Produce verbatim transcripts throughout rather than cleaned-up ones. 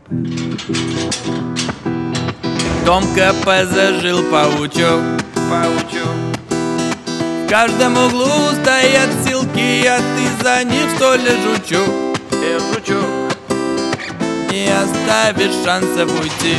В том КПЗ жил паучок, паучок. В каждом углу стоят силки, а ты за них, что ли, жучок? Эх, жучок, не оставишь шансов уйти.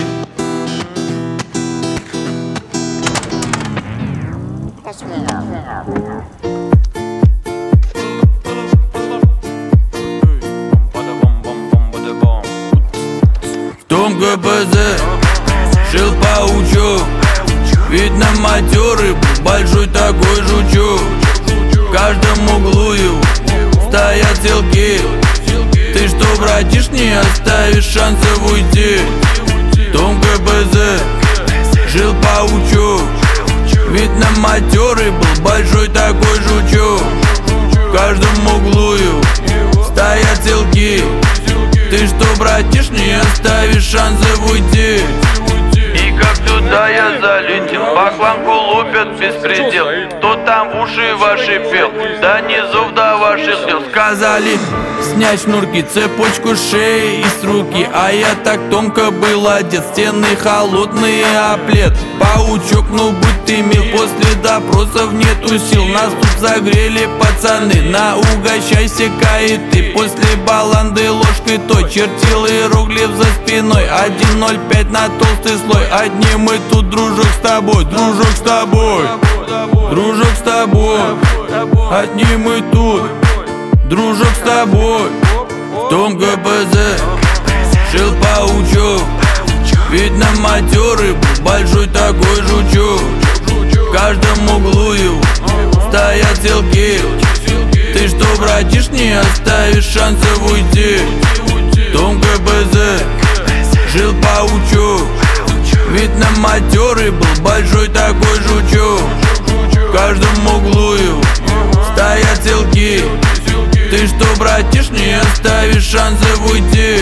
В том КПЗ жил паучок, видно матерый, большой такой жучок. В каждом углу его стоят селки. Ты что, братиш, не оставишь шансов уйти? В том КПЗ жил паучок, видно матерый был, большой такой жучок. В каждом углу его стоят селки. Ты что, братиш, не оставишь шансов уйти? И как туда я залетел, бакланку лупят беспредел. Кто там в уши ваши пел, да низов до ваших дел. Сказали снять шнурки, цепочку с шеи и с руки, а я так тонко был одет, стены холодные, а плед. Паучок, ну будь ты мил, после допросов нету сил. Нас тут загрели пацаны, на угощайся, кай ты. После баланды ложкой той, чертил иероглиф за спиной. один ноль пять на толстый слой. Одни мы тут, дружок, с тобой, дружок, с тобой, дружок, с тобой. Одни мы тут, дружок, с тобой. В том КПЗ жил паучок, видно матерый, большой такой жучок. В каждом углу его стоят селки. Ты что, братиш, не оставишь шансов уйти? В том КПЗ жил паучок, видно матерый был, большой такой жучок. В каждом углу его стоят селки. Ты что, братиш, не оставишь шансов уйти?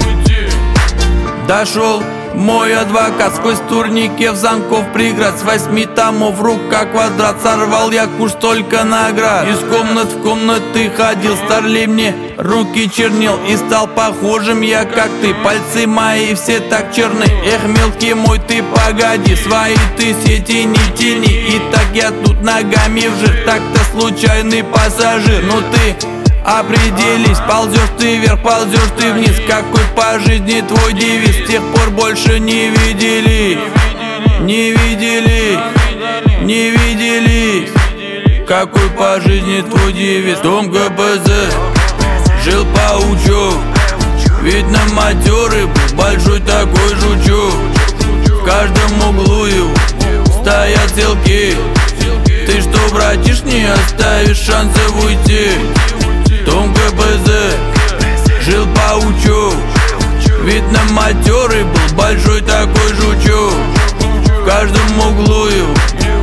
Дошел мой адвокат сквозь турникев замков преград. С восьми томов рука квадрат, сорвал я куш, столько наград. Из комнат в комнаты ходил, старлей мне руки чернил. И стал похожим я, как ты, пальцы мои все так черны. Эх, мелкий мой, ты погоди, свои ты сети не тяни. И так я тут ногами в жир, так-то случайный пассажир. Ну ты определись, ползешь ты вверх, ползешь ты вниз. Какой по жизни твой девиз? С тех пор больше не видели, не видели, не виделись. Какой по жизни твой девиз? В том КПЗ жил паучок, видно матерый, большой такой жучок. В каждом углу его стоят селки. Ты что, братиш, не оставишь шансов уйти? В том КПЗ жил паучок, видно матерый был, большой такой жучок. В каждом углу его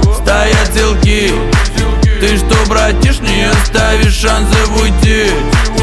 стоят селки. Ты что, братиш, не оставишь шансов уйти?